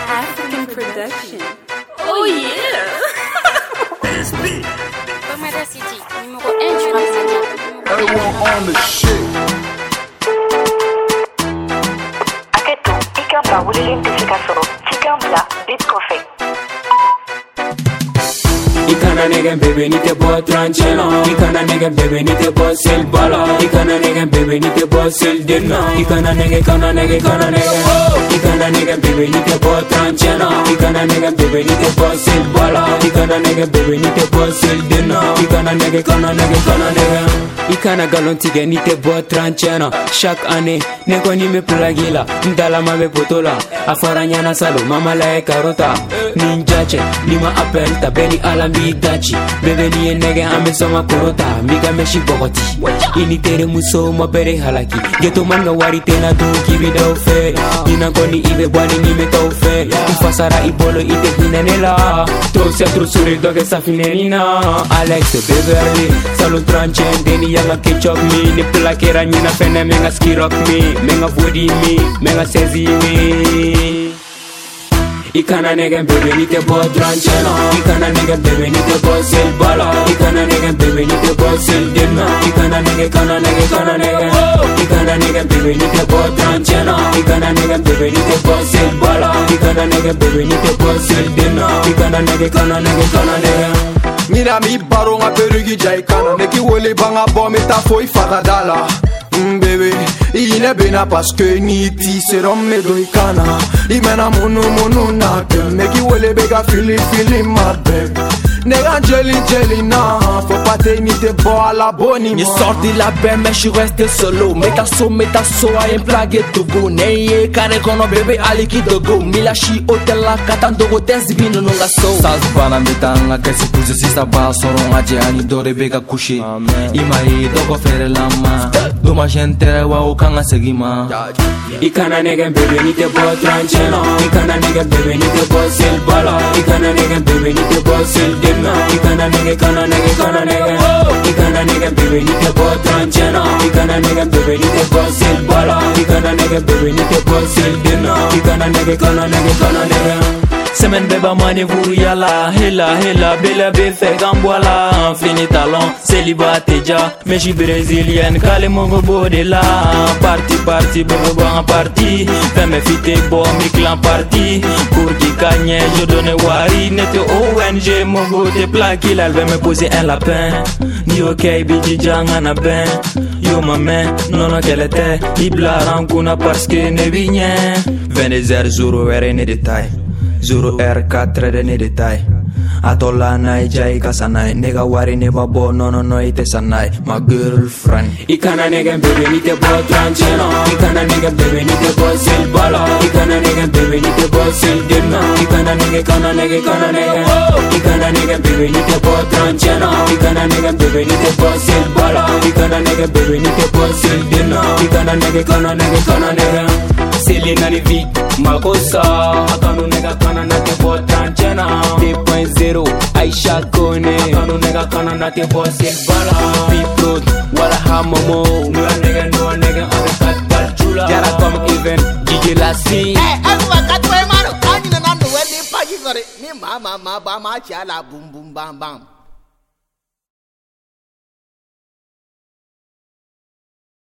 African production. Oh yeah. Bomada City, numéro 1 du rap. Everyone on the shit. Aketo, ikamba identificação. Chikambla, Bitcoin. Ikana nigga baby ni te bo trancheno. Ikana nigga baby ni te bo sel bala. Ikana nigga baby ni te bo sel dinna. Ikana nigga Ikana nigga baby ni te bo trancheno. Ikana nigga baby ni te bo sel bala. Ikana nigga baby ni te bo sel dinna. Ikana nigga Ikana galon tige ni te bo trancheno. Chaque année nego ni me plagila. Ndala ma be potola. Afaranya na salo mama la e karota. Ninjache ni ma appel tabeni ala dachi bebe ni nege ame sama korota miga meshi bogoti ini tere muso ma bere halaki geto manga wari tena do kibi do fe ina koni ibe bwani ni me to fe fasara ibolo ite hinanela to se trusuri doge safinerina Alex Beverly salu tranche deni yanga ketchup mi ni plakera nyina fene menga skirok mi menga body mi menga sezi mi Ikana nigga baby ni te bo trancheno. Ikana nigga baby ni te bo sel bala. Ikana nigga baby ni te bo sel dinna. Ikana nigga Ikana nigga baby ni te bo trancheno. Ikana nigga baby ni te bo sel bala. Ikana nigga baby ni te bo sel dinna. Ikana nigga Mina mi baro nga perugi jai kana. Neki wole banga bombe ta foi faradala. Baby, ine bena paske ni ti serom me do ikana. Imena munu na ke meki wole bega fili mad babe. Nega jelly na, faut pas t'éniter boire la bonne. Je sors de la baie mais je suis resté solo. Meta so I am plagué to go. Neye kare kono bebe aliki to go. Milashi hotel la katando hotel zibino nonga so. Saz bana metanga kesi kuze sista ba soron aje ani dore bega kushi. Imai dogo fere lama. Doma gente wa okanga segima. Ikana nigga baby ni te bo trancheno. Ikana nigga baby ni te bo sel bala. Ikana nigga baby ni te bo sel dinna. Ikana nigga baby ni te bo trancheno. Ikana nigga baby ni te bo sel bala. Ikana nigga baby ni te bo sel dinna. Ikana nigga Semen beba mani vuru yala Hela bela be fe gambwala Fini talon célibataire ja Meshi brésilienne kale mongo bode la Parti bebe banga parti Femme fite bo mi clan parti Pour qui gagne je donne wari Nete ONG mongo te plaki L'albe me poser un lapin Ni ok biji janga na ben Yo ma main non qu'elle était Ibla rankuna parce que ne vigne 22h zoro ere ne détail 0R4 de ne détail Atola nai jai kasanai Nega wari ne babo no ite sanai My girlfriend Ikana nigga baby ni te bo trancheno. Ikana nigga baby ni te bo sel bala. Ikana nigga baby ni te bo sel dinna. Ikana nigga Ikana nigga baby ni te bo trancheno. Ikana nigga baby ni te bo sel bala. Ikana nigga baby ni te bo sel dinna. Ikana nigga Selena ni vit makosa Akanu nigga kana na te bo tranchena 2.0 Aisha Kone Akanu nigga kana na te bo sel bala Beat wala hamomo No nigga kat balchula Jara come even DJ Lassie Azuba katwe mano Kanyi na nando wedi pagi gore Ni mama chala boom bam bam